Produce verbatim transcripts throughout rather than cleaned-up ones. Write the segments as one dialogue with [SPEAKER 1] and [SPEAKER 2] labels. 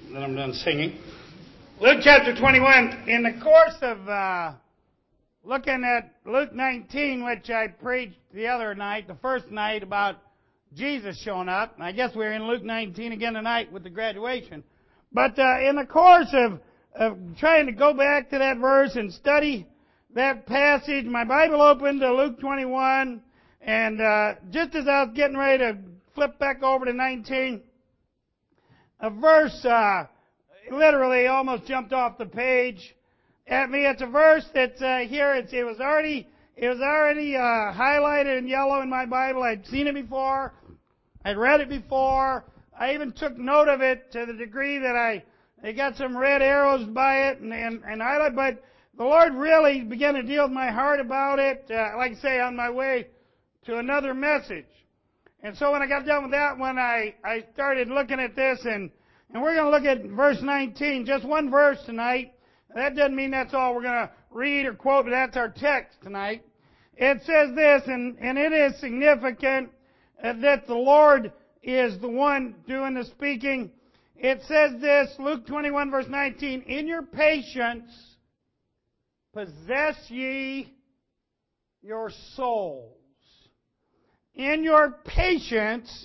[SPEAKER 1] then I'm done singing. Luke chapter twenty-one. In the course of uh, looking at Luke nineteen, which I preached the other night, the first night, about Jesus showing up. I guess we're in Luke nineteen again tonight with the graduation. But uh, in the course of, of trying to go back to that verse and study that passage, my Bible opened to Luke twenty-one, and uh, just as I was getting ready to flip back over to nineteen, a verse uh, literally almost jumped off the page at me. It's a verse that's uh, here. It's, it was already it was already uh, highlighted in yellow in my Bible. I'd seen it before. I'd read it before. I even took note of it to the degree that I, I got some red arrows by it and and, and highlight. But the Lord really began to deal with my heart about it. Uh, like I say, on my way to another message. And so when I got done with that one, I, I started looking at this, and, and we're going to look at verse nineteen, just one verse tonight. That doesn't mean that's all we're going to read or quote, but that's our text tonight. It says this, and, and it is significant uh, that the Lord is the one doing the speaking. It says this, Luke twenty-one, verse nineteen, "In your patience possess ye your souls." In your patience,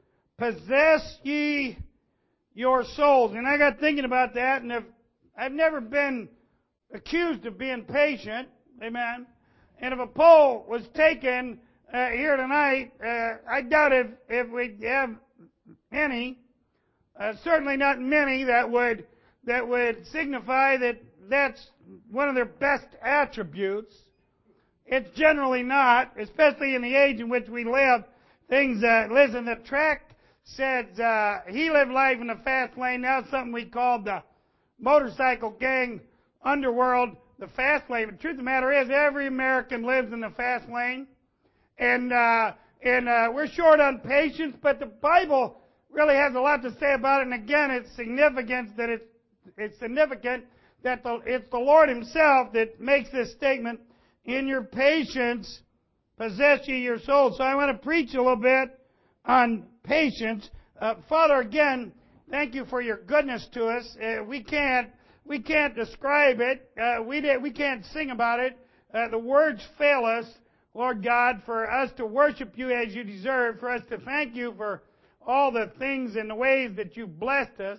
[SPEAKER 1] possess ye your souls. And I got thinking about that, and if, I've never been accused of being patient. Amen. And if a poll was taken uh, here tonight, uh, I doubt if, if we have any, uh, certainly not many, that would that would signify that that's one of their best attributes. It's generally not, especially in the age in which we live. Things, uh, listen, the tract says, uh, he lived life in the fast lane. Now it's something we call the motorcycle gang underworld, the fast lane. But the truth of the matter is, every American lives in the fast lane. And, uh, and, uh, we're short on patience, but the Bible really has a lot to say about it. And again, it's significant that it's, it's significant that the, it's the Lord Himself that makes this statement. In your patience, possess ye your souls. So I want to preach a little bit on patience. Uh, Father, again, thank you for your goodness to us. Uh, we can't we can't describe it. Uh, we did, we can't sing about it. Uh, the words fail us, Lord God, for us to worship you as you deserve, for us to thank you for all the things and the ways that you've blessed us.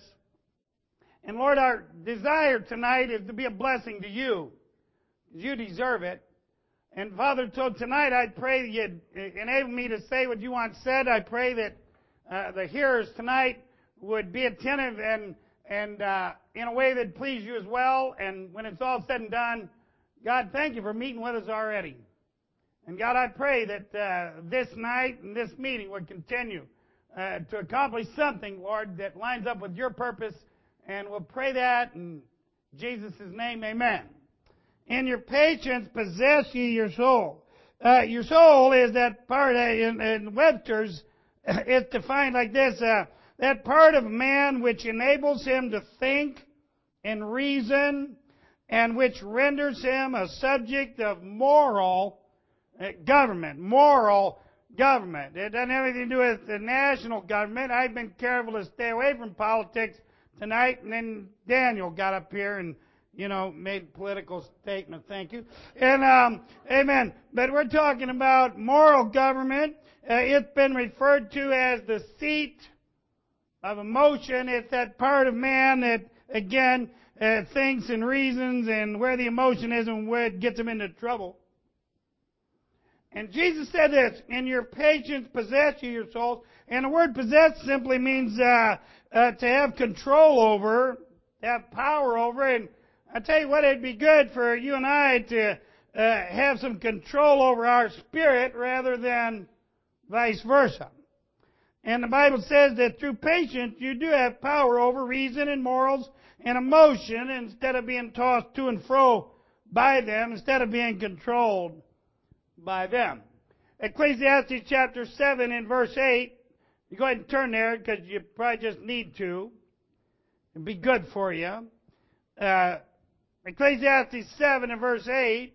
[SPEAKER 1] And Lord, our desire tonight is to be a blessing to you. You deserve it. And Father, so tonight I pray that you'd enable me to say what you want said. I pray that uh, the hearers tonight would be attentive and and uh, in a way that please you as well. And when it's all said and done, God, thank you for meeting with us already. And God, I pray that uh, this night and this meeting would continue uh, to accomplish something, Lord, that lines up with your purpose. And we'll pray that in Jesus' name, amen. In your patience, possess ye your soul. Uh, your soul is that part, uh, in, in Webster's, uh, it's defined like this, uh, that part of man which enables him to think and reason and which renders him a subject of moral uh, government. Moral government. It doesn't have anything to do with the national government. I've been careful to stay away from politics tonight, and then Daniel got up here and you know, made political statement. Thank you. And, um, amen. But we're talking about moral government. Uh, it's been referred to as the seat of emotion. It's that part of man that, again, uh, thinks and reasons and where the emotion is and where it gets him into trouble. And Jesus said this, in your patience possess ye your souls. And the word possess simply means, uh, uh, to have control over, to have power over. And I tell you what, it'd be good for you and I to uh, have some control over our spirit rather than vice versa. And the Bible says that through patience you do have power over reason and morals and emotion instead of being tossed to and fro by them, instead of being controlled by them. Ecclesiastes chapter seven and verse eight, you go ahead and turn there because you probably just need to. It'd be good for you. Uh, Ecclesiastes seven and verse eight.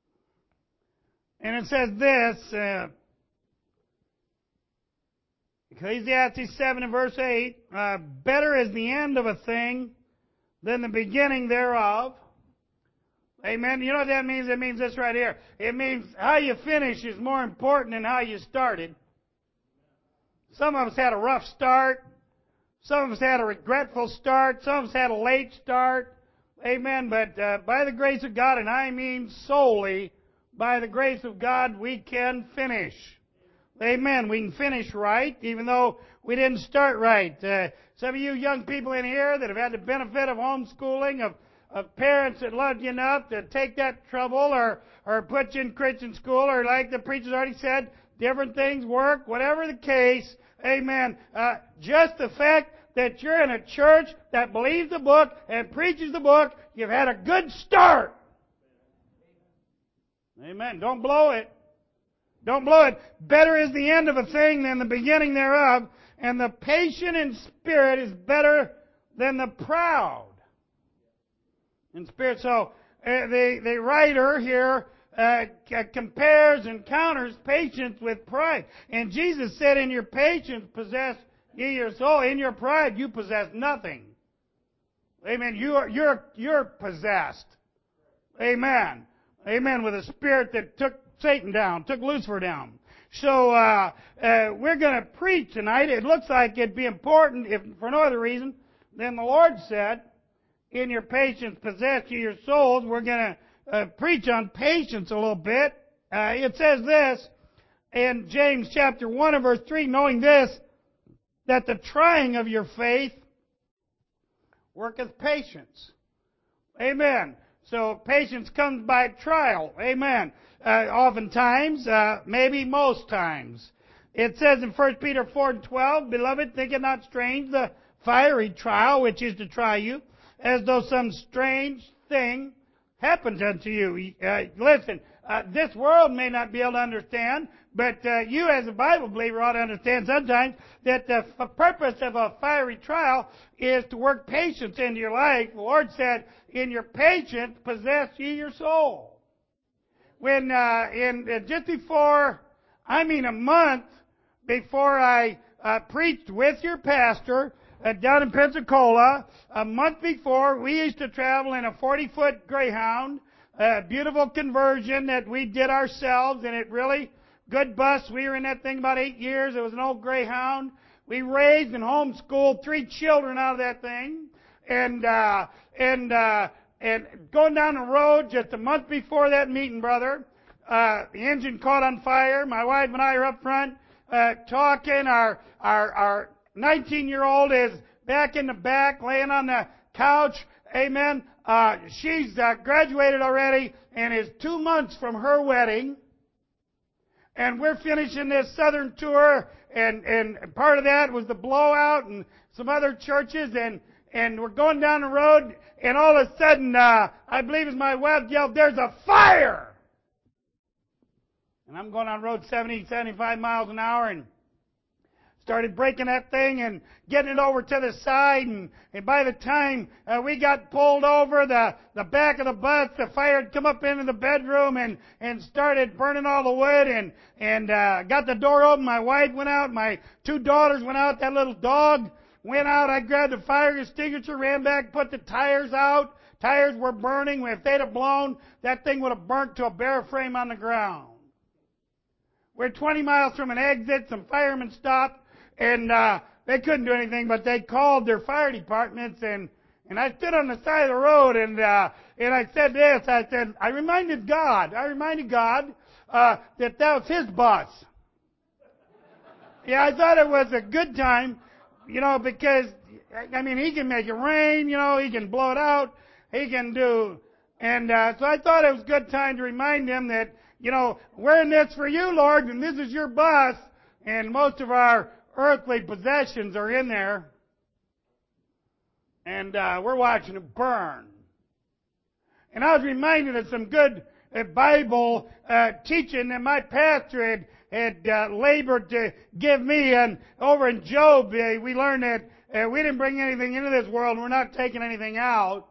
[SPEAKER 1] And it says this, uh, Ecclesiastes seven and verse eight, uh, better is the end of a thing than the beginning thereof. Amen. You know what that means? It means this right here. It means how you finish is more important than how you started. Some of us had a rough start. Some of us had a regretful start. Some of us had a late start. Amen. But uh, by the grace of God, and I mean solely by the grace of God, we can finish. Amen. We can finish right, even though we didn't start right. Uh, some of you young people in here that have had the benefit of homeschooling, of, of parents that loved you enough to take that trouble or, or put you in Christian school, or like the preacher's already said, different things work, whatever the case. Amen. Uh, just the fact that you're in a church that believes the book and preaches the book, you've had a good start. Amen. Don't blow it. Don't blow it. Better is the end of a thing than the beginning thereof, and the patient in spirit is better than the proud in spirit. So uh, the, the writer here uh, compares and counters patience with pride. And Jesus said, in your patience possess ye your soul. In your pride you possess nothing. Amen. You are, you're, you're possessed. Amen. Amen. With a spirit that took Satan down, took Lucifer down. So uh, uh, we're going to preach tonight. It looks like it'd be important, if for no other reason than the Lord said, in your patience possess ye your souls. We're going to uh, preach on patience a little bit. Uh, it says this in James chapter one and verse three, knowing this, that the trying of your faith worketh patience. Amen. So patience comes by trial. Amen. Uh, oftentimes, uh, maybe most times. It says in First Peter four and twelve, Beloved, think it not strange the fiery trial which is to try you, as though some strange thing happened unto you. Uh, listen, uh, this world may not be able to understand, but uh, you as a Bible believer ought to understand sometimes that the f- purpose of a fiery trial is to work patience into your life. The Lord said, in your patience possess ye your soul. When uh, in uh, just before, I mean a month before I uh, preached with your pastor uh, down in Pensacola, a month before, we used to travel in a forty-foot Greyhound, a beautiful conversion that we did ourselves, and it really, good bus. We were in that thing about eight years. It was an old Greyhound. We raised and homeschooled three children out of that thing, and uh, and uh, And going down the road just a month before that meeting, brother, uh, the engine caught on fire. My wife and I are up front uh, talking. Our our our nineteen-year-old is back in the back, laying on the couch. Amen. Uh, she's uh, graduated already and is two months from her wedding. And we're finishing this southern tour, and and part of that was the blowout and some other churches, and and we're going down the road. And all of a sudden, uh, I believe as my wife yelled, there's a fire! And I'm going on road seventy, seventy-five miles an hour and started braking that thing and getting it over to the side. And, and by the time uh, we got pulled over, the, the back of the bus, the fire had come up into the bedroom and, and started burning all the wood, and, and uh, got the door open. My wife went out. My two daughters went out. That little dog went out. I grabbed the fire extinguisher, ran back, put the tires out. Tires were burning. If they'd have blown, that thing would have burnt to a bare frame on the ground. We're twenty miles from an exit. Some firemen stopped, and uh, they couldn't do anything, but they called their fire departments, and, and I stood on the side of the road, and uh, and I said this. I said, I reminded God, I reminded God uh, that that was His bus. Yeah, I thought it was a good time. You know, because, I mean, He can make it rain, you know, He can blow it out, He can do, and uh, so I thought it was a good time to remind Him that, you know, we're in this for you, Lord, and this is your bus, and most of our earthly possessions are in there, and uh, we're watching it burn. And I was reminded of some good uh, Bible uh, teaching that my pastor had had uh, labored to give me. And over in Job, uh, we learned that uh, we didn't bring anything into this world, and we're not taking anything out.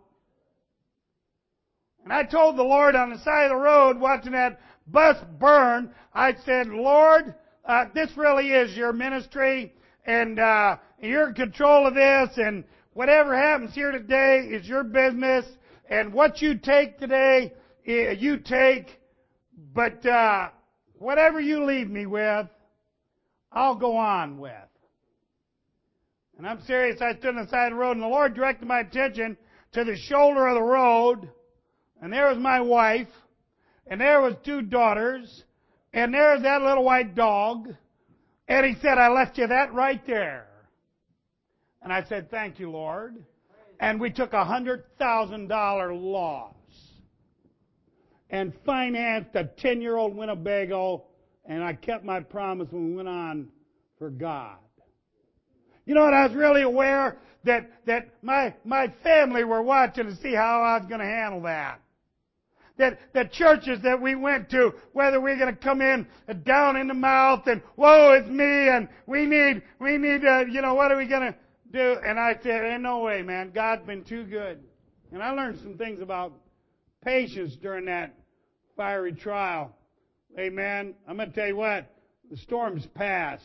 [SPEAKER 1] And I told the Lord on the side of the road, watching that bus burn, I said, Lord, uh, this really is your ministry, and uh, you're in control of this, and whatever happens here today is your business, and what you take today, you take, but uh, whatever you leave me with, I'll go on with. And I'm serious. I stood on the side of the road, and the Lord directed my attention to the shoulder of the road, and there was my wife, and there was two daughters, and there's that little white dog, and He said, I left you that right there. And I said, thank you, Lord. And we took a one hundred thousand dollars loss and financed a ten-year-old Winnebago, and I kept my promise when we went on for God. You know what? I was really aware that, that my, my family were watching to see how I was going to handle that. That the churches that we went to, whether we're going to come in down in the mouth and, whoa, it's me, and we need, we need, uh, you know, what are we going to do? And I said, ain't no way, man. God's been too good. And I learned some things about patience during that fiery trial. Amen. I'm going to tell you what, the storms pass.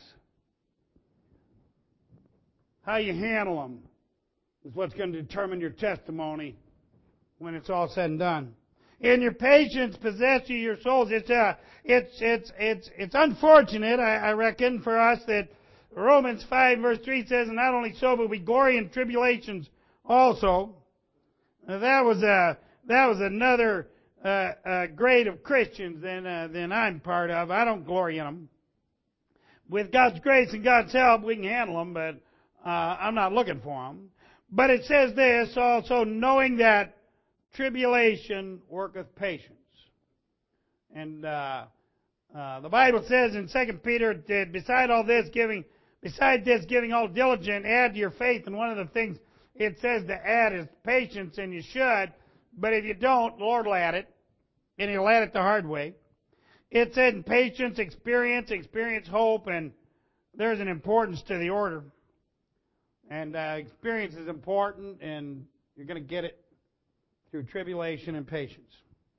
[SPEAKER 1] How you handle them is what's going to determine your testimony when it's all said and done. In your patience possess ye your souls. It's uh, it's it's it's it's unfortunate, I, I reckon, for us that Romans five verse three says, and not only so, but we glory in tribulations also. Now, that was a that was another uh, uh, grade of Christians than uh, than I'm part of. I don't glory in them. With God's grace and God's help, we can handle them, but uh, I'm not looking for them. But it says this also, knowing that tribulation worketh patience. And uh, uh, the Bible says in Second Peter that beside all this giving, beside this giving all diligent, add to your faith. And one of the things it says to add is patience, and you should. But if you don't, the Lord will add it, and He'll add it the hard way. It said patience, experience, experience hope, and there's an importance to the order. And uh, experience is important, and you're going to get it through tribulation and patience.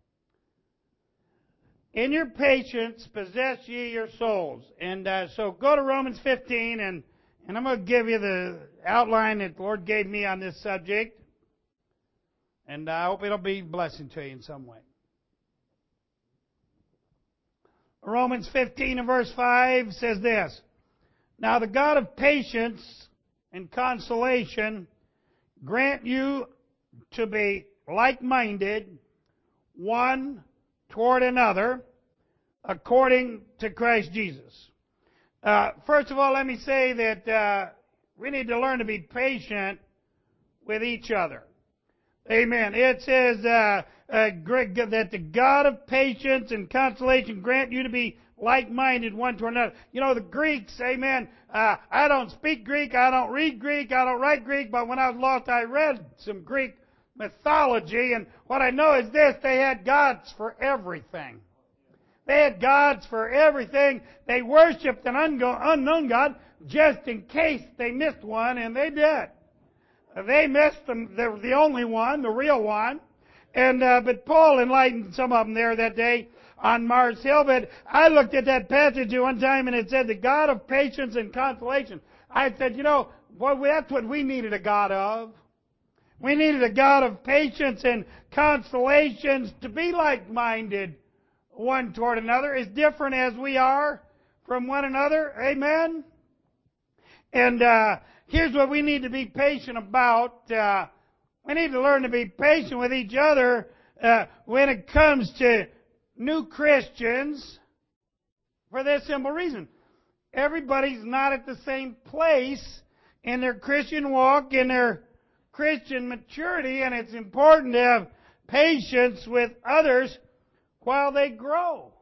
[SPEAKER 1] In your patience possess ye your souls. And uh, so go to Romans fifteen, and, and I'm going to give you the outline that the Lord gave me on this subject. And I hope it'll be a blessing to you in some way. Romans fifteen and verse five says this, now the God of patience and consolation grant you to be like-minded, one toward another, according to Christ Jesus. Uh, first of all, let me say that uh, we need to learn to be patient with each other. Amen. It says uh, uh, that the God of patience and consolation grant you to be like-minded one to another. You know, the Greeks, amen, uh, I don't speak Greek, I don't read Greek, I don't write Greek, but when I was lost, I read some Greek mythology, and what I know is this, they had gods for everything. They had gods for everything. They worshipped an unknown God just in case they missed one, and they did. They missed them, the, the only one, the real one. And uh, but Paul enlightened some of them there that day on Mars Hill. But I looked at that passage one time, and it said, the God of patience and consolation. I said, you know, boy, that's what we needed a God of. We needed a God of patience and consolations to be like-minded one toward another, as different as we are from one another. Amen? And uh, here's what we need to be patient about. Uh, we need to learn to be patient with each other uh, when it comes to new Christians for this simple reason. Everybody's not at the same place in their Christian walk, in their Christian maturity, and it's important to have patience with others while they grow.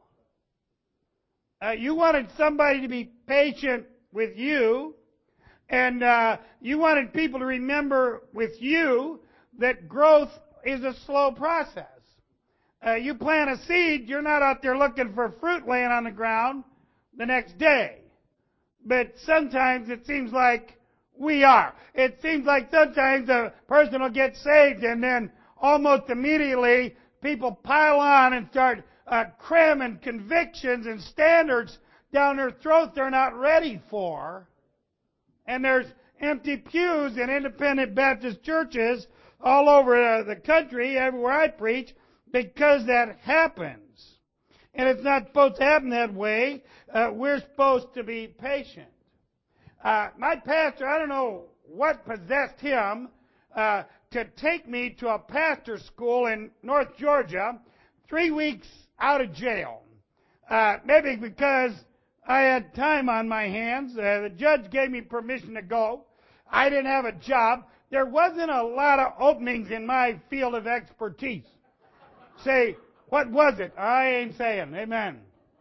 [SPEAKER 1] Uh, you wanted somebody to be patient with you, and uh, you wanted people to remember with you that growth is a slow process. Uh, you plant a seed, you're not out there looking for fruit laying on the ground the next day. But sometimes it seems like we are. It seems like sometimes a person will get saved and then almost immediately people pile on and start uh, cramming convictions and standards down their throat they're not ready for And there's empty pews in independent Baptist churches all over uh, the country, everywhere I preach, because that happens. And it's not supposed to happen that way. Uh, we're supposed to be patient. Uh, my pastor, I don't know what possessed him uh, to take me to a pastor school in North Georgia three weeks out of jail. Uh, maybe because I had time on my hands. Uh, the judge gave me permission to go. I didn't have a job. There wasn't a lot of openings in my field of expertise. Say, what was it? I ain't saying. Amen.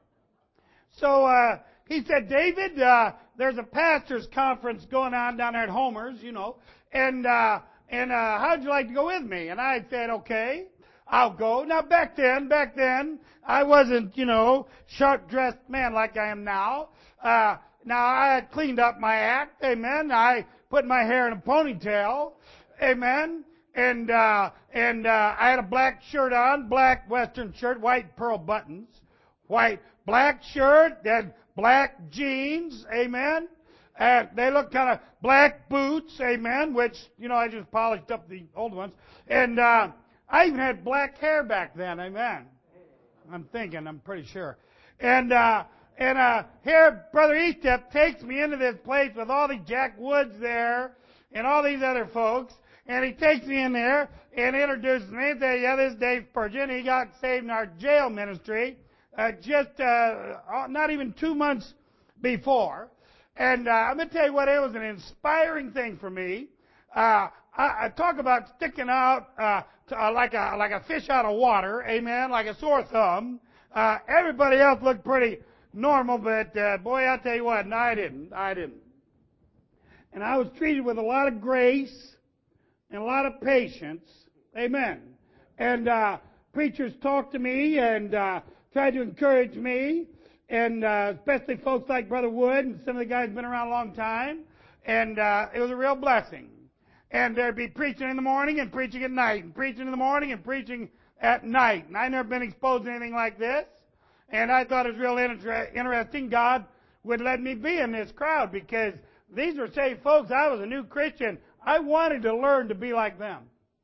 [SPEAKER 1] So uh, he said, David, uh, there's a pastor's conference going on down there at Homer's, you know, and uh, and uh, how'd you like to go with me? And I said, okay, I'll go. Now back then, back then, I wasn't, you know, sharp-dressed man like I am now. Uh, now I had cleaned up my act, amen. I put my hair in a ponytail, amen. And uh, and uh, I had a black shirt on, black Western shirt, white pearl buttons, white black shirt, then black jeans, amen. Uh, they look kind of black boots, amen. Which you know I just polished up the old ones, and uh, I even had black hair back then, amen. I'm thinking, I'm pretty sure, and uh, and uh, here Brother Estep takes me into this place with all the Jack Woods there and all these other folks. And he takes me in there and introduces me and says, yeah, this is Dave Spurgeon. He got saved in our jail ministry uh, just uh, not even two months before. And uh, I'm going to tell you what, it was an inspiring thing for me. Uh, I, I talk about sticking out uh, to, uh, like a like a fish out of water, amen, like a sore thumb. Uh, everybody else looked pretty normal, but uh, boy, I'll tell you what, no, I didn't. I didn't. And I was treated with a lot of grace and a lot of patience. Amen. And uh, preachers talked to me and uh, tried to encourage me, and uh, especially folks like Brother Wood and some of the guys who've been around a long time. And uh, it was a real blessing. And there'd be preaching in the morning and preaching at night, and preaching in the morning and preaching at night. And I'd never been exposed to anything like this. And I thought it was real inter- interesting. God would let me be in this crowd because these were saved folks. I was a new Christian. I wanted to learn to be like them.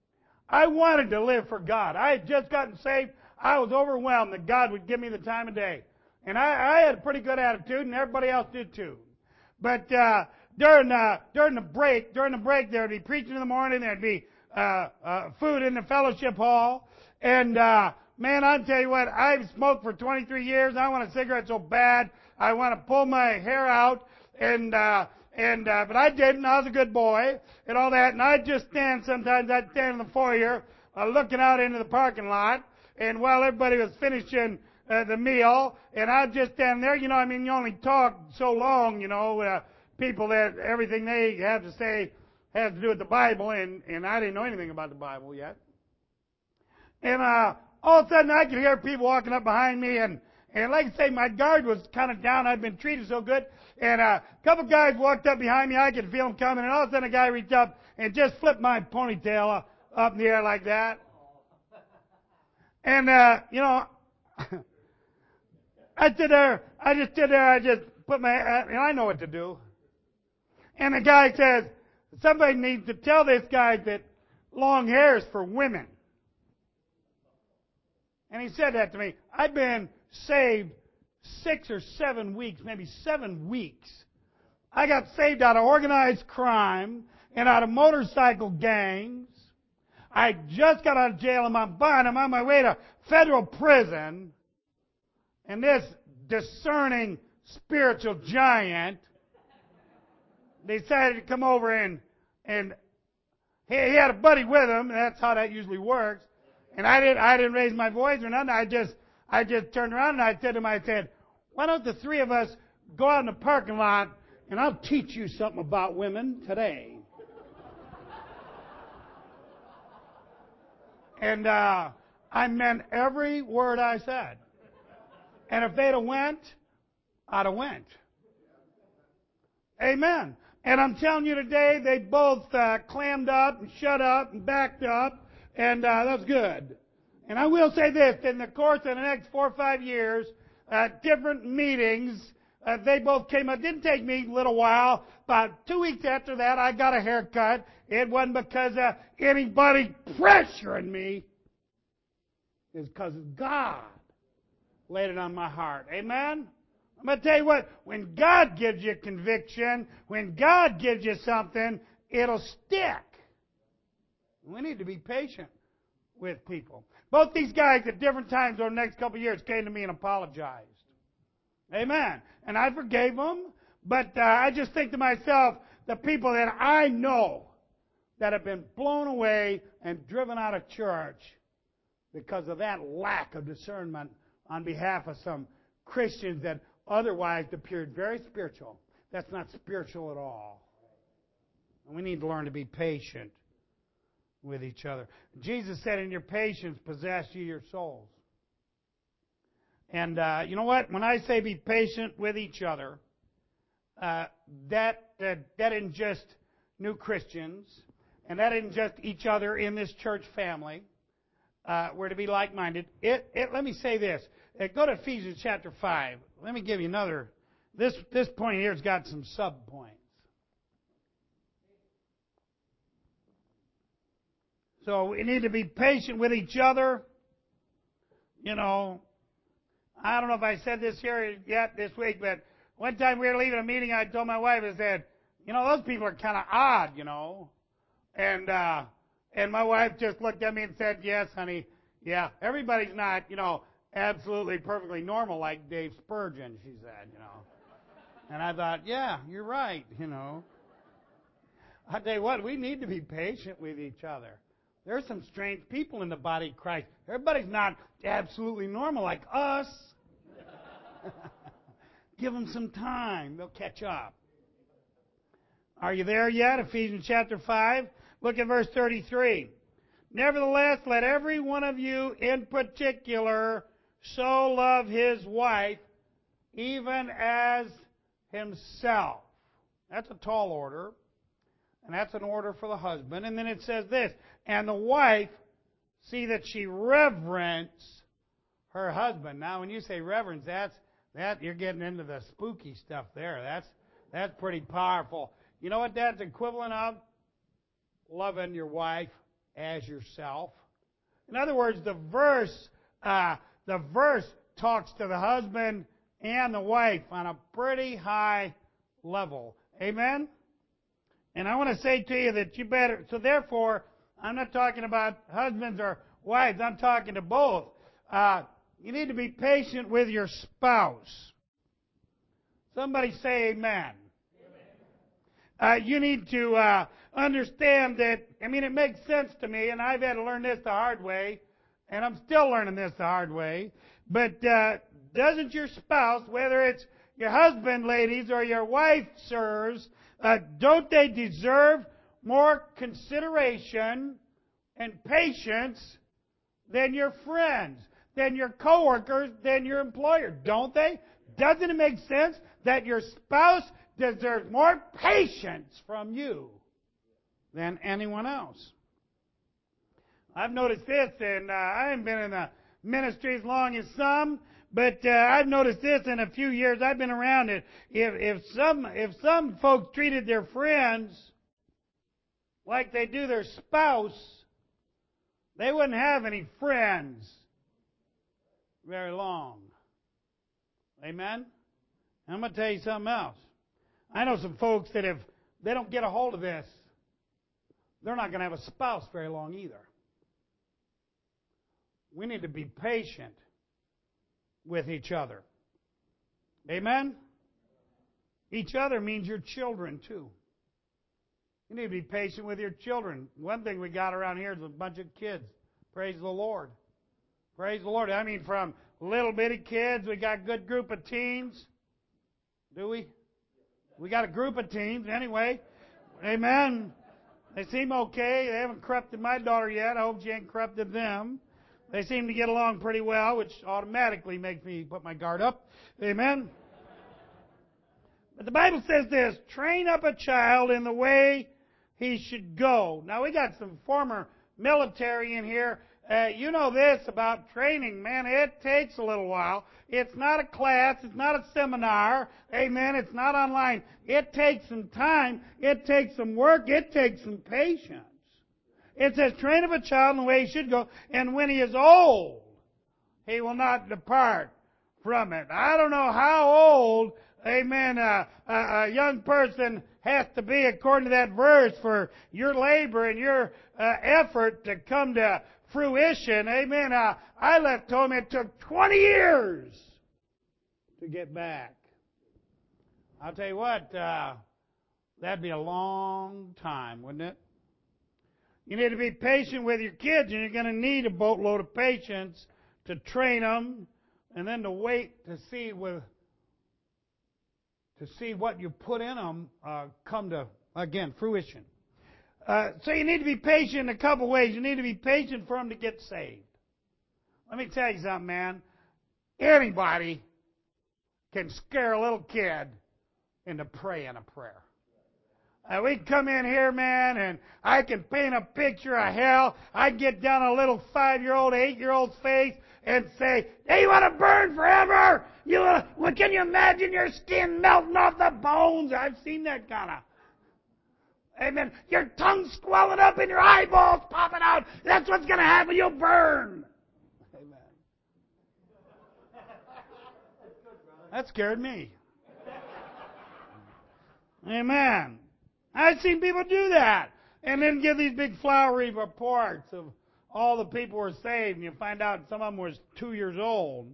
[SPEAKER 1] I wanted to live for God. I had just gotten saved. I was overwhelmed that God would give me the time of day. And I, I had a pretty good attitude, and everybody else did too. But uh, during, uh, during the break, during the break, there'd be preaching in the morning. There'd be uh, uh, food in the fellowship hall. And uh, man, I'll tell you what, I've smoked for twenty-three years. I want a cigarette so bad. I want to pull my hair out and... Uh, And uh, but I didn't. I was a good boy and all that. And I'd just stand. Sometimes I'd stand in the foyer, uh, looking out into the parking lot. And while everybody was finishing uh, the meal, and I'd just stand there. You know, I mean, you only talk so long. You know, uh, people that everything they have to say has to do with the Bible, and and I didn't know anything about the Bible yet. And uh, all of a sudden, I could hear people walking up behind me, and and like I say, my guard was kind of down. I'd been treated so good. And uh, a couple guys walked up behind me. I could feel them coming. And all of a sudden, a guy reached up and just flipped my ponytail up, up in the air like that. And, uh, you know, I stood there. I just stood there. I just put my, and I know what to do. And the guy says, somebody needs to tell this guy that long hair is for women. And he said that to me. I've been saved six or seven weeks, maybe seven weeks. I got saved out of organized crime and out of motorcycle gangs. I just got out of jail. I'm on bond. I'm on my way to federal prison. And this discerning spiritual giant decided to come over and, and he, he had a buddy with him, and that's how that usually works. And I didn't, I didn't raise my voice or nothing. I just, I just turned around and I said to him, I said, why don't the three of us go out in the parking lot and I'll teach you something about women today. And uh, I meant every word I said. And if they'd have went, I'd have went. Amen. And I'm telling you today, they both uh, clammed up and shut up and backed up, and uh, that's good. And I will say this, in the course of the next four or five years, at different meetings, Uh, they both came up. It didn't take me a little while. About two weeks after that, I got a haircut. It wasn't because of anybody pressuring me. It's because God laid it on my heart. Amen? I'm going to tell you what, when God gives you conviction, when God gives you something, it'll stick. We need to be patient with people. Both these guys at different times over the next couple of years came to me and apologized. Amen. And I forgave them, but uh, I just think to myself, the people that I know that have been blown away and driven out of church because of that lack of discernment on behalf of some Christians that otherwise appeared very spiritual. That's not spiritual at all. And we need to learn to be patient with each other. Jesus said, in your patience possess ye your souls. And uh, you know what? When I say be patient with each other, uh, that, uh, that isn't just new Christians, and that isn't just each other in this church family. Uh, we're to be like-minded. It, it, let me say this. Uh, go to Ephesians chapter five. Let me give you another. This, this point here has got some sub-points. So we need to be patient with each other. You know, I don't know if I said this here yet this week, but one time we were leaving a meeting, I told my wife, I said, you know, those people are kind of odd, you know. And uh, and my wife just looked at me and said, yes, honey, yeah, everybody's not, you know, absolutely perfectly normal like Dave Spurgeon, she said, you know. And I thought, yeah, you're right, you know. I tell you what, we need to be patient with each other. There are some strange people in the body of Christ. Everybody's not absolutely normal like us. Give them some time. They'll catch up. Are you there yet? Ephesians chapter five. Look at verse thirty-three. Nevertheless, let every one of you in particular so love his wife, even as himself. That's a tall order. And that's an order for the husband. And then it says this, and the wife, see that she reverence her husband. Now, when you say reverence, that's that you're getting into the spooky stuff there. That's that's pretty powerful. You know what that's equivalent of? Loving your wife as yourself. In other words, the verse uh, the verse talks to the husband and the wife on a pretty high level. Amen? And I want to say to you that you better, so therefore, I'm not talking about husbands or wives, I'm talking to both. Uh, you need to be patient with your spouse. Somebody say amen. Uh, you need to uh, understand that, I mean, it makes sense to me, and I've had to learn this the hard way, and I'm still learning this the hard way, but uh, doesn't your spouse, whether it's your husband, ladies, or your wife, sirs, Uh, don't they deserve more consideration and patience than your friends, than your coworkers, than your employer? Don't they? Doesn't it make sense that your spouse deserves more patience from you than anyone else? I've noticed this, and uh, I haven't been in the ministry as long as some, but uh, I've noticed this in a few years I've been around it. If if some if some folks treated their friends like they do their spouse, they wouldn't have any friends very long. Amen? I'm going to tell you something else. I know some folks that if they don't get a hold of this, they're not going to have a spouse very long either. We need to be patient with each other. Amen? Each other means your children, too. You need to be patient with your children. One thing we got around here is a bunch of kids. Praise the Lord. Praise the Lord. I mean, from little bitty kids, we got a good group of teens. Do we? We got a group of teens, anyway. Amen. They seem okay. They haven't corrupted my daughter yet. I hope she ain't corrupted them. They seem to get along pretty well, which automatically makes me put my guard up. Amen? But the Bible says this, train up a child in the way he should go. Now, we got some former military in here. Uh, you know this about training, man. It takes a little while. It's not a class. It's not a seminar. Amen. It's not online. It takes some time. It takes some work. It takes some patience. It says, train up a child in the way he should go, and when he is old, he will not depart from it. I don't know how old, amen, uh, a, a young person has to be according to that verse for your labor and your uh, effort to come to fruition. Amen. Uh, I left home. It took twenty years to get back. I'll tell you what, uh, that'd be a long time, wouldn't it? You need to be patient with your kids, and you're going to need a boatload of patience to train them, and then to wait to see with to see what you put in them uh, come to, again, fruition. Uh, so you need to be patient in a couple ways. You need to be patient for them to get saved. Let me tell you something, man. Anybody can scare a little kid into praying a prayer. Uh, we come in here, man, and I can paint a picture of hell. I can get down a little five-year-old, eight-year-old's face and say, hey, you want to burn forever? You wanna, well, can you imagine your skin melting off the bones? I've seen that kind of. Amen. Your tongue swelling up and your eyeballs popping out. That's what's going to happen. You'll burn. Amen. That scared me. Amen. I've seen people do that and then give these big flowery reports of all the people who were saved, and you find out some of them was two years old.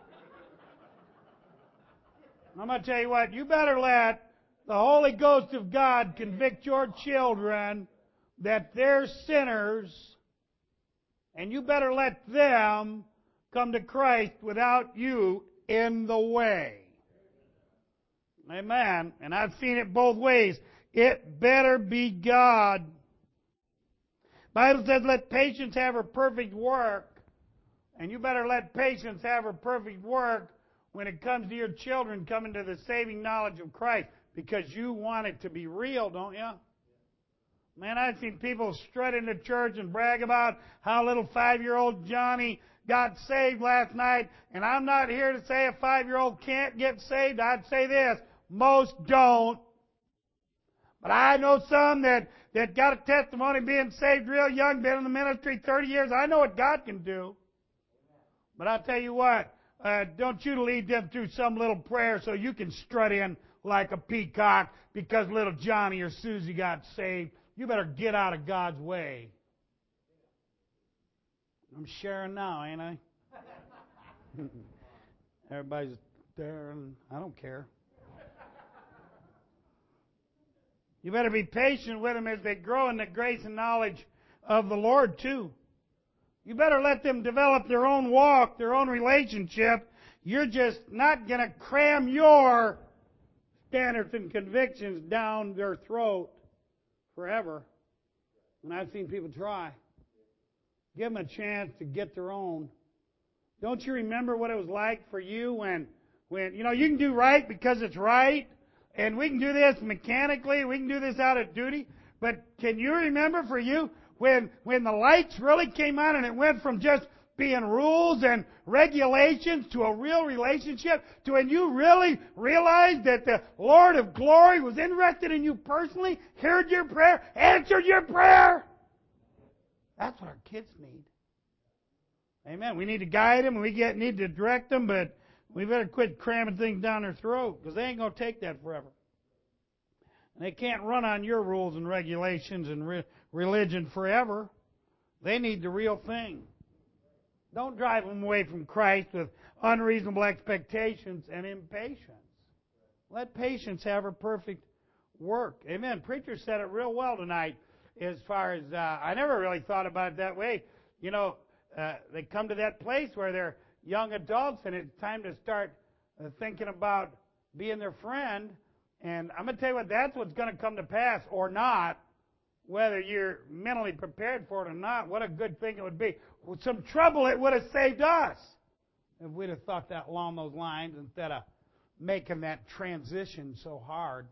[SPEAKER 1] I'm going to tell you what, you better let the Holy Ghost of God convict your children that they're sinners, and you better let them come to Christ without you in the way. Amen. And I've seen it both ways. It better be God. The Bible says, let patience have her perfect work. And you better let patience have her perfect work when it comes to your children coming to the saving knowledge of Christ. Because you want it to be real, don't you? Man, I've seen people strut into church and brag about how little five-year-old Johnny got saved last night. And I'm not here to say a five-year-old can't get saved. I'd say this, most don't. But I know some that, that got a testimony being saved real young, been in the ministry thirty years. I know what God can do. But I'll tell you what, uh, don't you lead them through some little prayer so you can strut in like a peacock because little Johnny or Susie got saved. You better get out of God's way. I'm sharing now, ain't I? Everybody's there, and I don't care. You better be patient with them as they grow in the grace and knowledge of the Lord, too. You better let them develop their own walk, their own relationship. You're just not going to cram your standards and convictions down their throat forever. And I've seen people try. Give them a chance to get their own. Don't you remember what it was like for you when, when you know, you can do right because it's right, and we can do this mechanically, we can do this out of duty, but can you remember for you when, when the lights really came on and it went from just being rules and regulations to a real relationship, to when you really realized that the Lord of glory was interested in you personally, heard your prayer, answered your prayer? That's what our kids need. Amen. We need to guide them, and we get, need to direct them, but we better quit cramming things down their throat, because they ain't going to take that forever. And they can't run on your rules and regulations and re- religion forever. They need the real thing. Don't drive them away from Christ with unreasonable expectations and impatience. Let patience have her perfect work. Amen. Preacher said it real well tonight as far as, uh, I never really thought about it that way. You know, uh, they come to that place where they're young adults and it's time to start uh, thinking about being their friend. And I'm going to tell you what, that's what's going to come to pass or not. Whether you're mentally prepared for it or not, what a good thing it would be. With some trouble, it would have saved us if we'd have thought that along those lines instead of making that transition so hard.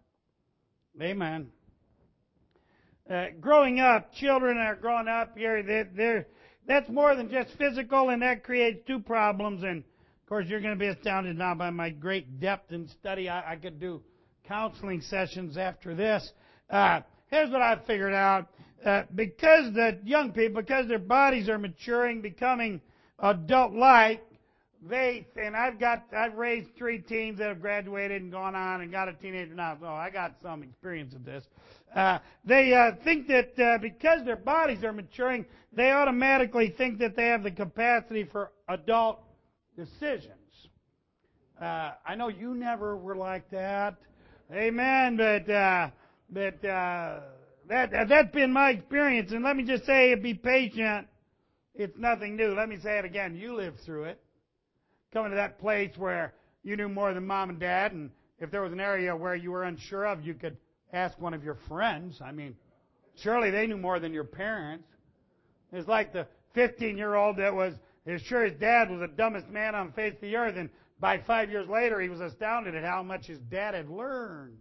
[SPEAKER 1] Amen. Uh, growing up, children are growing up here. They're, they're that's more than just physical, and that creates two problems. And of course, you're going to be astounded now by my great depth in study. I, I could do counseling sessions after this. Uh, here's what I've figured out. Uh, because the young people, because their bodies are maturing, becoming adult-like, they, and I've got, I've raised three teens that have graduated and gone on and got a teenager now, so I got some experience of this. Uh, they uh, think that uh, because their bodies are maturing, they automatically think that they have the capacity for adult decisions. Uh, I know you never were like that. Amen, but, uh, but, uh, that, that's been my experience, and let me just say, be patient. It's nothing new. Let me say it again. You lived through it. Coming to that place where you knew more than mom and dad, and if there was an area where you were unsure of, you could ask one of your friends. I mean, surely they knew more than your parents. It's like the fifteen-year-old that was as sure his dad was the dumbest man on the face of the earth, and by five years later, he was astounded at how much his dad had learned.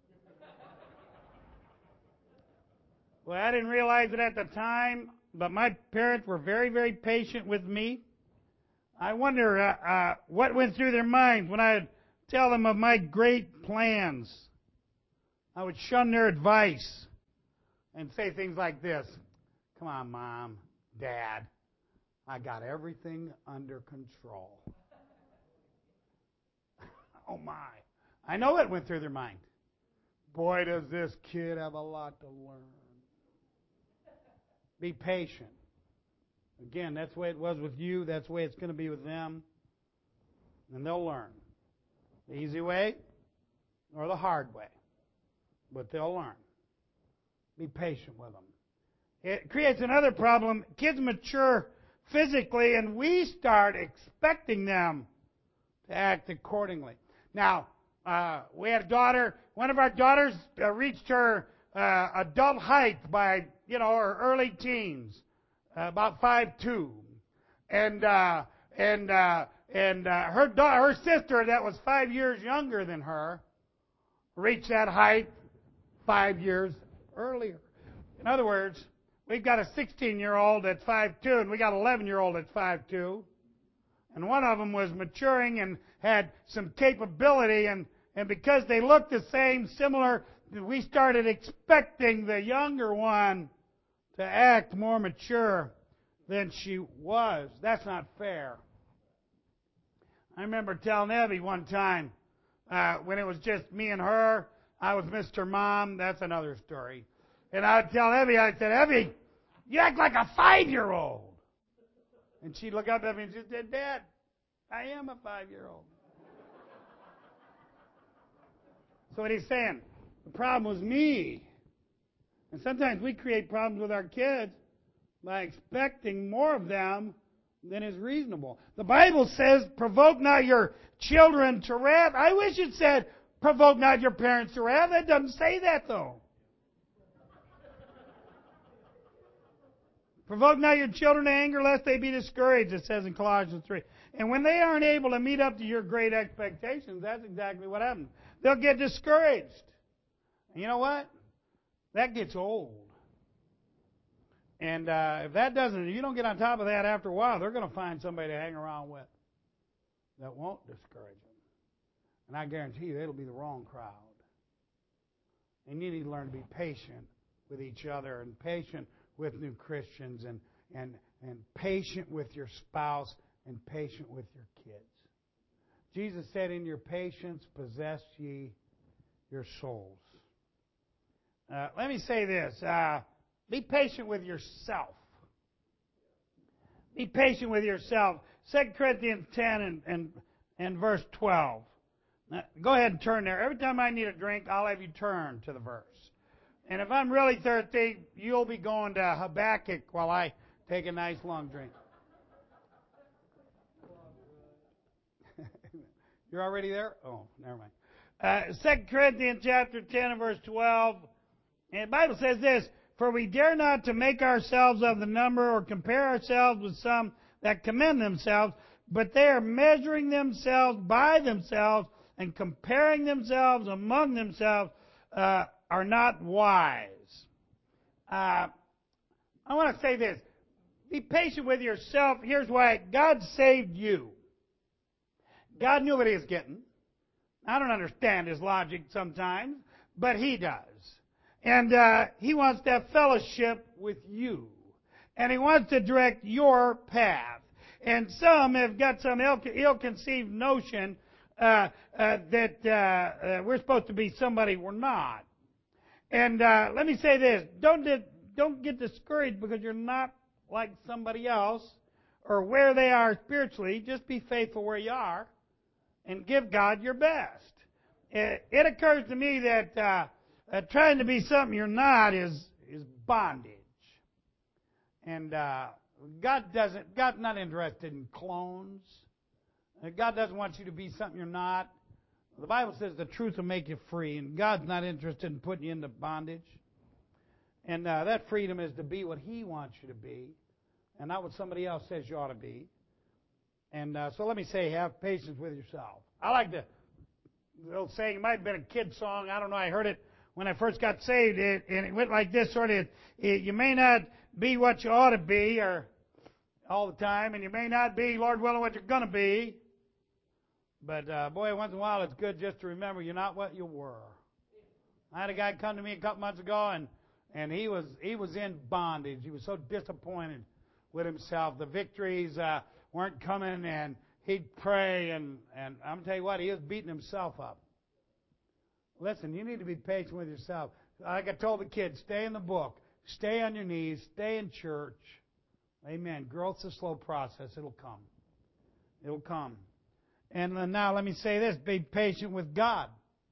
[SPEAKER 1] Well, I didn't realize it at the time, but my parents were very, very patient with me. I wonder uh, uh, what went through their minds when I would tell them of my great plans. I would shun their advice and say things like this. Come on, Mom, Dad, I got everything under control. Oh, my. I know what went through their mind. Boy, does this kid have a lot to learn. Be patient. Again, that's the way it was with you. That's the way it's going to be with them. And they'll learn. The easy way or the hard way. But they'll learn. Be patient with them. It creates another problem. Kids mature physically, and we start expecting them to act accordingly. Now, uh, we had a daughter. One of our daughters uh, reached her uh, adult height by, you know, her early teens. Uh, about five two, and uh, and uh, and uh, her da- her sister that was five years younger than her reached that height five years earlier. In other words, we've got a sixteen-year-old at five two, and we got an eleven-year-old at five two, and one of them was maturing and had some capability, and and because they looked the same, similar, we started expecting the younger one to act more mature than she was. That's not fair. I remember telling Evie one time, uh, when it was just me and her, I was Mister Mom. That's another story. And I'd tell Evie, I said, Evie, you act like a five-year-old. And she'd look up at me and she said, Dad, I am a five-year-old. So what he's saying, the problem was me. And sometimes we create problems with our kids by expecting more of them than is reasonable. The Bible says, provoke not your children to wrath. I wish it said, provoke not your parents to wrath. It doesn't say that, though. Provoke not your children to anger, lest they be discouraged, it says in Colossians three. And when they aren't able to meet up to your great expectations, that's exactly what happens. They'll get discouraged. And you know what? That gets old. And uh, if that doesn't, you don't get on top of that after a while, they're going to find somebody to hang around with that won't discourage them. And I guarantee you, it'll be the wrong crowd. And you need to learn to be patient with each other and patient with new Christians and, and, and patient with your spouse and patient with your kids. Jesus said, in your patience possess ye your souls. Uh, let me say this. Uh, be patient with yourself. Be patient with yourself. Second Corinthians ten and, and, and verse twelve. Now, go ahead and turn there. Every time I need a drink, I'll have you turn to the verse. And if I'm really thirsty, you'll be going to Habakkuk while I take a nice long drink. You're already there? Oh, never mind. Uh, Second Corinthians chapter ten and verse twelve. And the Bible says this, for we dare not to make ourselves of the number or compare ourselves with some that commend themselves, but they are measuring themselves by themselves and comparing themselves among themselves uh, are not wise. Uh, I want to say this. Be patient with yourself. Here's why. God saved you. God knew what He was getting. I don't understand His logic sometimes, but He does. And uh, He wants to have fellowship with you. And He wants to direct your path. And some have got some ill- ill-conceived notion uh, uh, that uh, uh, we're supposed to be somebody we're not. And uh, let me say this. Don't, di- don't get discouraged because you're not like somebody else or where they are spiritually. Just be faithful where you are and give God your best. It, it occurs to me that uh, uh, trying to be something you're not is is bondage. And uh, God doesn't. God's not interested in clones. Uh, God doesn't want you to be something you're not. The Bible says the truth will make you free, and God's not interested in putting you into bondage. And uh, that freedom is to be what He wants you to be, and not what somebody else says you ought to be. And uh, so let me say, have patience with yourself. I like the, the old saying, it might have been a kid song. I don't know. I heard it when I first got saved, it, and it went like this, sort of, it, you may not be what you ought to be or all the time, and you may not be, Lord willing, what you're going to be. But, uh, boy, once in a while it's good just to remember you're not what you were. I had a guy come to me a couple months ago, and, and he was he was in bondage. He was so disappointed with himself. The victories uh, weren't coming, and he'd pray, and, and I'm going to tell you what, he was beating himself up. Listen, you need to be patient with yourself. Like I told the kids, stay in the book. Stay on your knees. Stay in church. Amen. Growth's a slow process. It'll come. It'll come. And now let me say this. Be patient with God.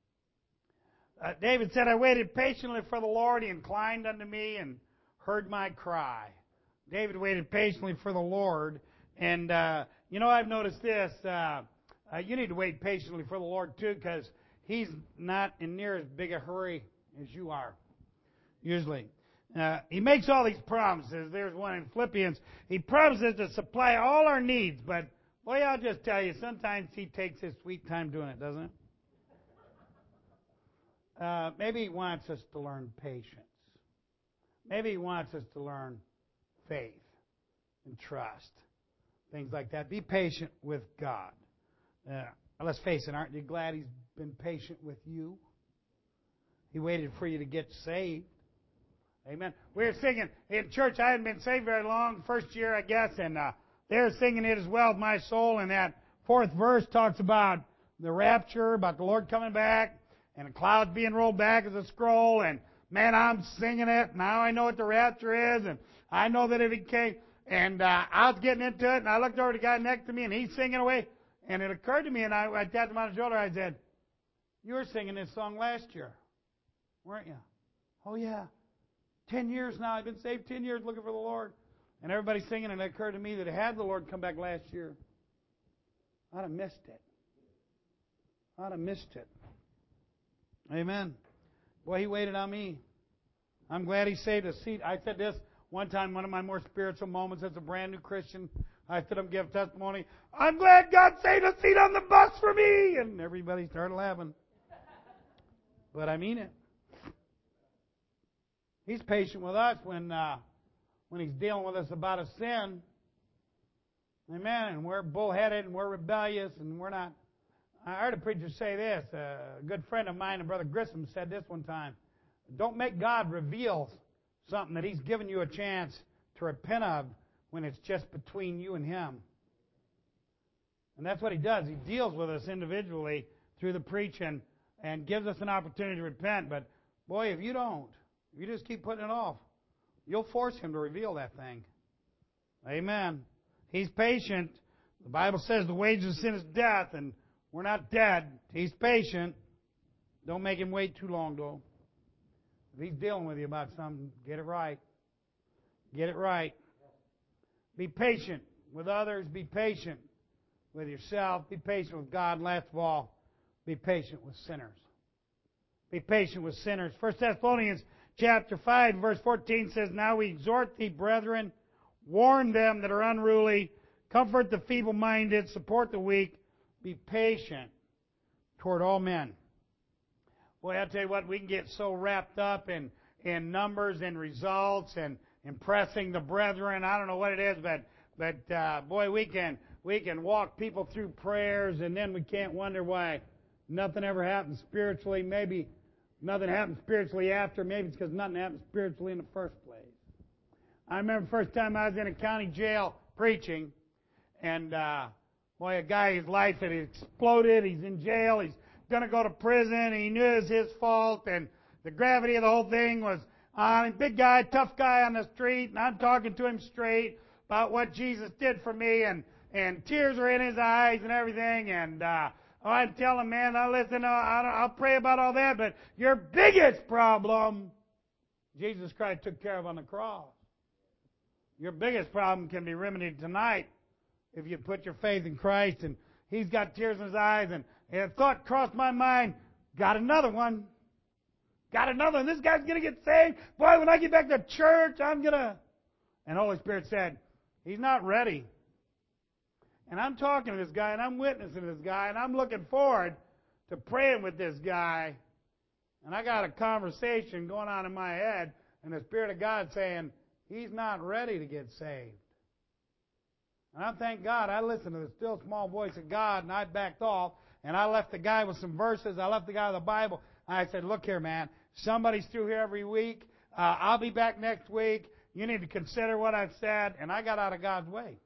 [SPEAKER 1] Uh, David said, I waited patiently for the Lord. He inclined unto me and heard my cry. David waited patiently for the Lord. And, uh, you know, I've noticed this. Uh, uh, you need to wait patiently for the Lord, too, because He's not in near as big a hurry as you are, usually. Uh, he makes all these promises. There's one in Philippians. He promises to supply all our needs, but, boy, I'll just tell you, sometimes He takes His sweet time doing it, doesn't it? Uh, maybe He wants us to learn patience. Maybe He wants us to learn faith and trust, things like that. Be patient with God. Uh, let's face it, aren't you glad He's been patient with you? He waited for you to get saved. Amen. We were singing in church. I hadn't been saved very long, first year, I guess, and uh, they were singing "It Is Well with My Soul," and that fourth verse talks about the rapture, about the Lord coming back, and the clouds being rolled back as a scroll, and man, I'm singing it. Now I know what the rapture is, and I know that if He came, and uh, I was getting into it, and I looked over at the guy next to me, and he's singing away, and it occurred to me, and I, I tapped him on the shoulder, I said, you were singing this song last year, weren't you? Oh, yeah. Ten years now. I've been saved ten years looking for the Lord. And everybody's singing, and it occurred to me that had the Lord come back last year, I'd have missed it. I'd have missed it. Amen. Boy, He waited on me. I'm glad He saved a seat. I said this one time, one of my more spiritual moments as a brand new Christian. I stood up and gave testimony. I'm glad God saved a seat on the bus for me. And everybody started laughing. But I mean it. He's patient with us when uh, when He's dealing with us about a sin. Amen. And we're bullheaded and we're rebellious and we're not. I heard a preacher say this. Uh, a good friend of mine, and Brother Grissom, said this one time. Don't make God reveal something that He's given you a chance to repent of when it's just between you and Him. And that's what He does. He deals with us individually through the preaching and gives us an opportunity to repent. But, boy, if you don't, if you just keep putting it off, you'll force Him to reveal that thing. Amen. He's patient. The Bible says the wages of sin is death, and we're not dead. He's patient. Don't make Him wait too long, though. If He's dealing with you about something, get it right. Get it right. Be patient with others. Be patient with yourself. Be patient with God. Last of all, be patient with sinners. Be patient with sinners. First Thessalonians chapter five, verse fourteen says, Now we exhort thee, brethren, warn them that are unruly, comfort the feeble-minded, support the weak, be patient toward all men. Boy, I'll tell you what, we can get so wrapped up in, in numbers and results and, impressing the brethren. I don't know what it is, but but uh, boy, we can we can walk people through prayers, and then we can't wonder why nothing ever happens spiritually. Maybe nothing happens spiritually after. Maybe it's because nothing happened spiritually in the first place. I remember the first time I was in a county jail preaching, and uh, boy, a guy, his life had exploded. He's in jail. He's going to go to prison. He knew it was his fault, and the gravity of the whole thing was on him. Big guy, tough guy on the street, and I'm talking to him straight about what Jesus did for me, and, and tears are in his eyes and everything, and uh, oh, I'm telling him, man, now listen, I'll, I'll pray about all that, but your biggest problem, Jesus Christ took care of on the cross. Your biggest problem can be remedied tonight if you put your faith in Christ. And he's got tears in his eyes, and, and a thought crossed my mind, got another one. Got another one. This guy's going to get saved. Boy, when I get back to church, I'm going to... And the Holy Spirit said, he's not ready. And I'm talking to this guy, and I'm witnessing to this guy, and I'm looking forward to praying with this guy. And I got a conversation going on in my head, and the Spirit of God saying, he's not ready to get saved. And I thank God I listened to the still small voice of God, and I backed off, and I left the guy with some verses. I left the guy with the Bible. I said, look here, man, somebody's through here every week. Uh, I'll be back next week. You need to consider what I've said. And I got out of God's way.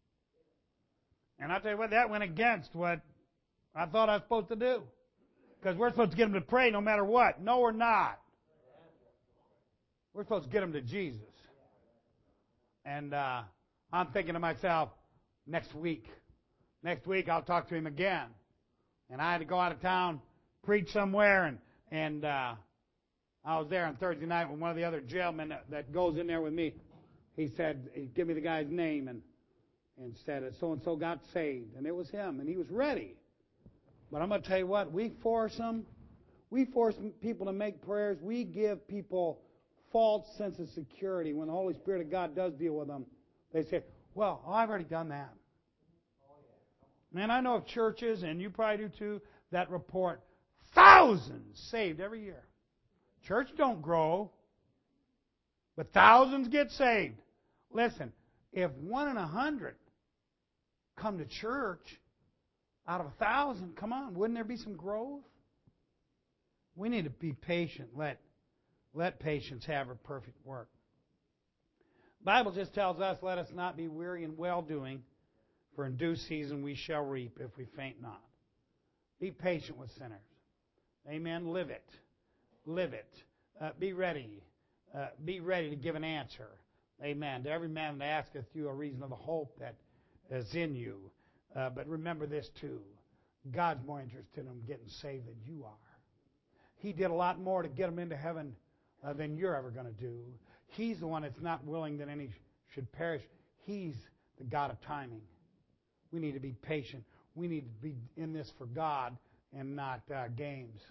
[SPEAKER 1] And I'll tell you what, that went against what I thought I was supposed to do. Because we're supposed to get them to pray no matter what. No, we're not. We're supposed to get them to Jesus. And uh, I'm thinking to myself, next week, next week I'll talk to him again. And I had to go out of town, preach somewhere, and and uh, I was there on Thursday night with one of the other jailmen that, that goes in there with me. He said, he gave me the guy's name and and said, so-and-so got saved. And it was him, and he was ready. But I'm going to tell you what, we force them. We force people to make prayers. We give people false sense of security. When the Holy Spirit of God does deal with them, they say, well, oh, I've already done that. Man, I know of churches, and you probably do too, that report thousands saved every year. Church don't grow, but thousands get saved. Listen, if one in a hundred come to church out of a thousand, come on, wouldn't there be some growth? We need to be patient. Let, let patience have her perfect work. The Bible just tells us, let us not be weary in well-doing, for in due season we shall reap if we faint not. Be patient with sinners. Amen. Live it. Live it. Uh, be ready. Uh, be ready to give an answer. Amen. To every man that asketh you a reason of the hope that is in you. Uh, but remember this too. God's more interested in getting saved than you are. He did a lot more to get them into heaven uh, than you're ever going to do. He's the one that's not willing that any should perish. He's the God of timing. We need to be patient. We need to be in this for God and not uh, games.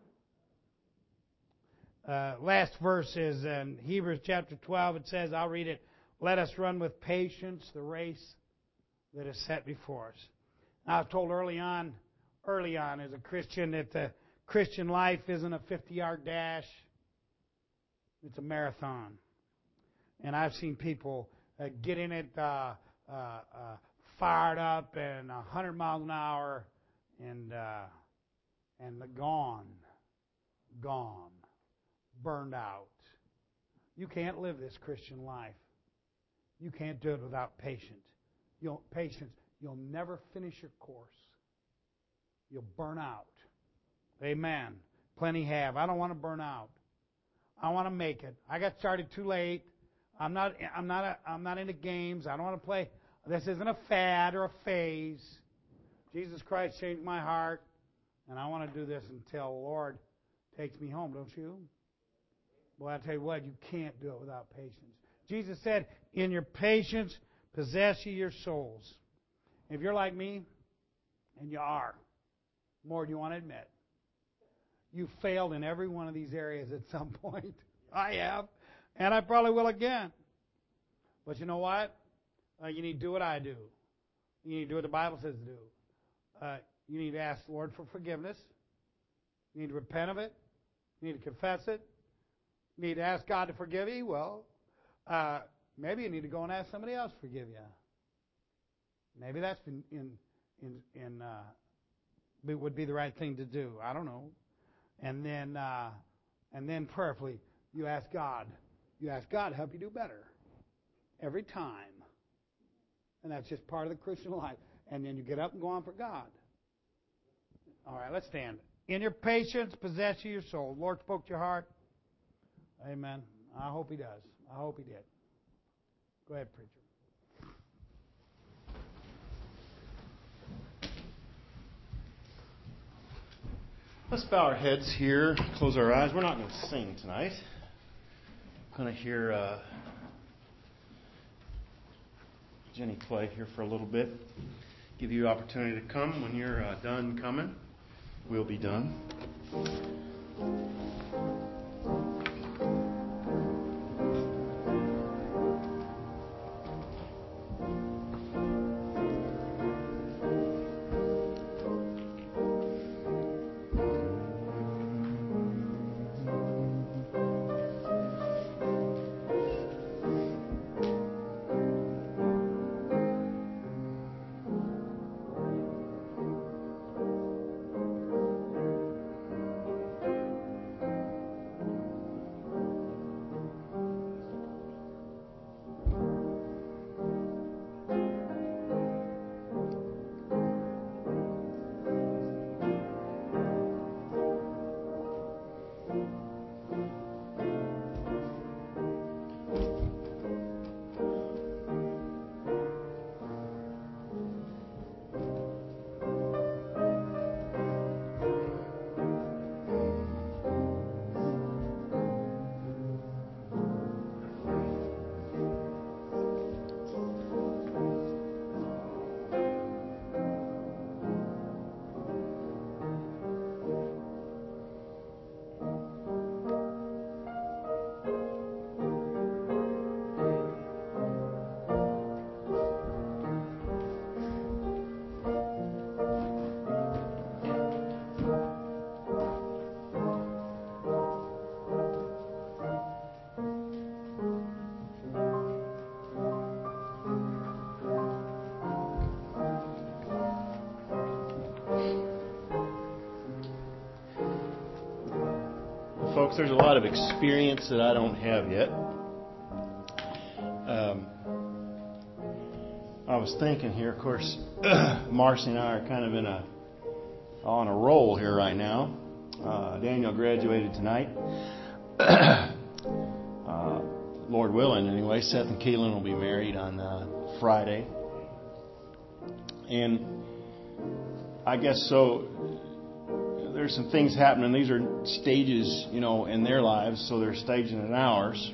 [SPEAKER 1] Uh, last verse is in Hebrews chapter twelve. It says, I'll read it. Let us run with patience the race that is set before us. Now, I was told early on, early on as a Christian, that the Christian life isn't a fifty-yard dash. It's a marathon. And I've seen people uh, get in it uh, uh, uh, fired up and one hundred miles an hour and uh, and gone, gone, burned out. You can't live this Christian life. You can't do it without patience. You'll, patience. You'll never finish your course. You'll burn out. Amen. Plenty have. I don't want to burn out. I want to make it. I got started too late. I'm not. I'm not. A, I'm not into games. I don't want to play. This isn't a fad or a phase. Jesus Christ changed my heart, and I want to do this until the Lord takes me home. Don't you? Boy, I tell you what, you can't do it without patience. Jesus said, "In your patience, possess ye your souls." If you're like me, and you are, more do you want to admit, you failed in every one of these areas at some point. I have. And I probably will again. But you know what? Uh, you need to do what I do. You need to do what the Bible says to do. Uh, you need to ask the Lord for forgiveness. You need to repent of it. You need to confess it. You need to ask God to forgive you. Well, uh, maybe you need to go and ask somebody else to forgive you. Maybe that's in in in, in uh, would be the right thing to do. I don't know. And then uh, and then prayerfully, you ask God. You ask God to help you do better every time. And that's just part of the Christian life. And then you get up and go on for God. All right, let's stand. In your patience, possess you your soul. The Lord spoke to your heart. Amen. I hope He does. I hope He did. Go ahead, preacher.
[SPEAKER 2] Let's bow our heads here, close our eyes. We're not going to sing tonight. We're going to hear uh, Jenny play here for a little bit. Give you opportunity to come when you're uh, done coming. We'll be done. Folks, there's a lot of experience that I don't have yet. Um, I was thinking here, of course, Marcy and I are kind of in a on a roll here right now. Uh, Daniel graduated tonight. uh, Lord willing, anyway. Seth and Keelan will be married on uh, Friday. And I guess so. There's some things happening. These are stages, you know, in their lives, so they're staging in ours.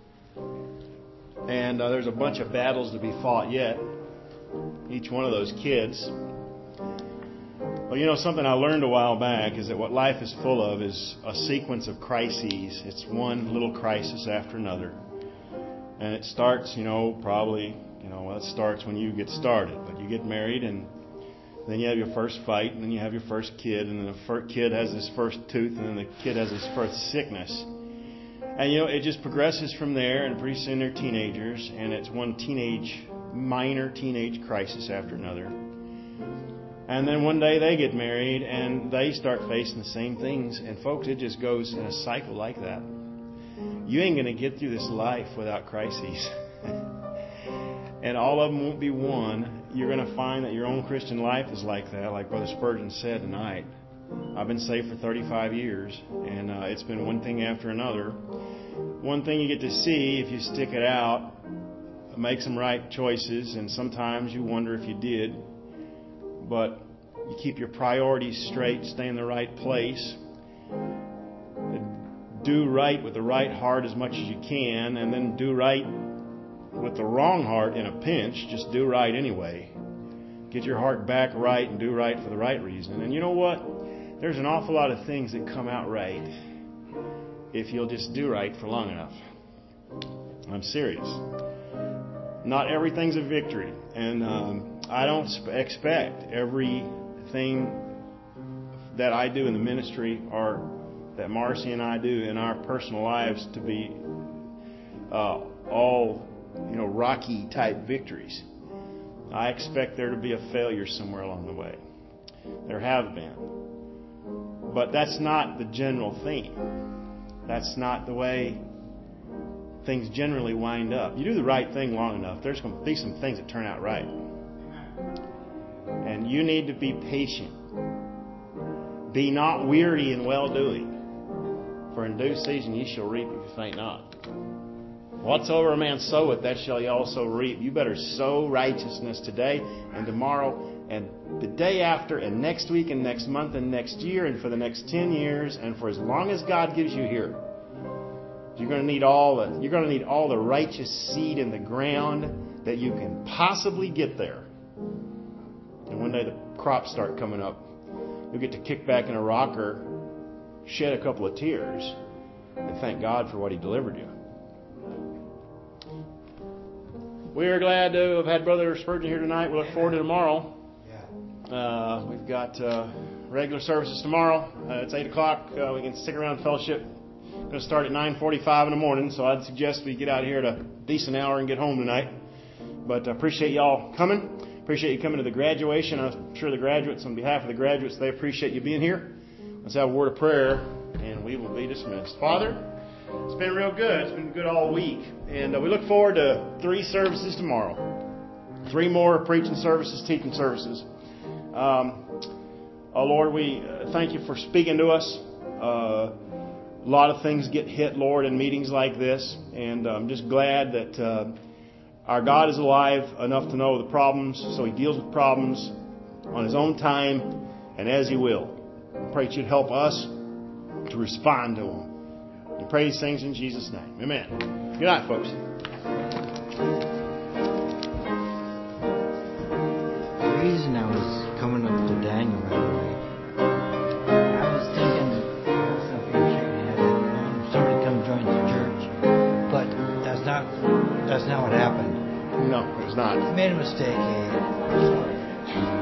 [SPEAKER 2] And uh, there's a bunch of battles to be fought yet. Each one of those kids. Well, you know, something I learned a while back is that what life is full of is a sequence of crises. It's one little crisis after another. And it starts, you know, probably, you know, well, it starts when you get started. But you get married, and then you have your first fight, and then you have your first kid, and then the first kid has his first tooth, and then the kid has his first sickness. And, you know, it just progresses from there, and pretty soon they're teenagers, and it's one teenage, minor teenage crisis after another. And then one day they get married, and they start facing the same things. And, folks, it just goes in a cycle like that. You ain't going to get through this life without crises. And all of them won't be won. You're going to find that your own Christian life is like that, like Brother Spurgeon said tonight. I've been saved for thirty-five years, and uh, it's been one thing after another. One thing you get to see if you stick it out, make some right choices, and sometimes you wonder if you did. But you keep your priorities straight, stay in the right place, do right with the right heart as much as you can, and then do right with the wrong heart in a pinch. Just do right anyway. Get your heart back right and do right for the right reason. And you know what? There's an awful lot of things that come out right if you'll just do right for long enough. I'm serious. Not everything's a victory. And um, I don't sp- expect everything that I do in the ministry or that Marcy and I do in our personal lives to be uh, all, you know, Rocky type victories. I expect there to be a failure somewhere along the way. There have been. But that's not the general theme. That's not the way things generally wind up. You do the right thing long enough, there's going to be some things that turn out right. And you need to be patient. Be not weary in well-doing, for in due season ye shall reap if you faint not. Whatsoever a man soweth, that shall he also reap. You better sow righteousness today and tomorrow and the day after and next week and next month and next year and for the next ten years and for as long as God gives you here. You're going to need all the you're going to need all the righteous seed in the ground that you can possibly get there. And one day the crops start coming up, you'll get to kick back in a rocker, shed a couple of tears, and thank God for what He delivered you. We are glad to have had Brother Spurgeon here tonight. We look forward to tomorrow. Uh, we've got uh, regular services tomorrow. Uh, it's eight o'clock. Uh, we can stick around and fellowship. Going to start at nine forty-five in the morning, so I'd suggest we get out here at a decent hour and get home tonight. But I appreciate y'all coming. Appreciate you coming to the graduation. I'm sure the graduates, on behalf of the graduates, they appreciate you being here. Let's have a word of prayer, and we will be dismissed. Father, it's been real good. It's been good all week. And uh, we look forward to three services tomorrow. Three more preaching services, teaching services. Um, oh, Lord, we uh, thank you for speaking to us. Uh, a lot of things get hit, Lord, in meetings like this. And I'm just glad that uh, our God is alive enough to know the problems, so He deals with problems on His own time and as He will. I pray that You'd help us to respond to them. We pray these things in Jesus' name. Amen. Good night, folks.
[SPEAKER 3] The reason I was coming up to Daniel right away, I was thinking, well, some people shaking their head, um, somebody come join the church. But that's not that's not what happened.
[SPEAKER 2] No, it was not.
[SPEAKER 3] I made a mistake, Abe. Sorry.